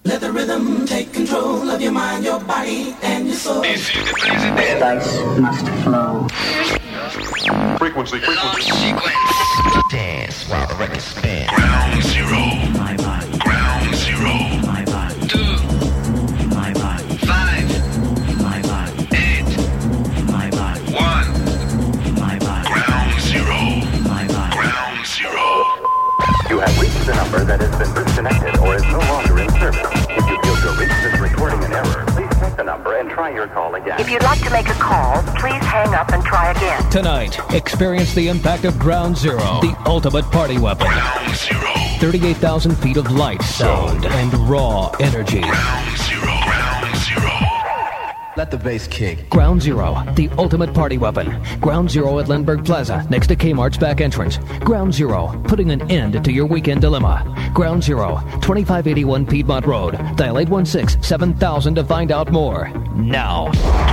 Let the rhythm take control of your mind, your body, and your soul. This is the president. Dice must flow. Frequency. Sequence. Dance while the record spins. Ground zero. My body. Ground zero. My body. 2, My body. 5, My body. 8, My body. 1. My body. Ground zero. My body. Ground zero. You have reached the number that has been disconnected or is no longer in service. If you feel your reach is recording an error, please check the number and try your call again. If you'd like to make a call, please hang up and try again. Tonight, experience the impact of Ground Zero, the ultimate party weapon. Ground zero. 38,000 feet of light, sound, and raw energy. Ground zero. Ground zero. Let the bass kick. Ground Zero, the ultimate party weapon. Ground Zero at Lindbergh Plaza, next to Kmart's back entrance. Ground Zero, putting an end to your weekend dilemma. Ground Zero, 2581 Piedmont Road. Dial 816-7000 to find out more. Now.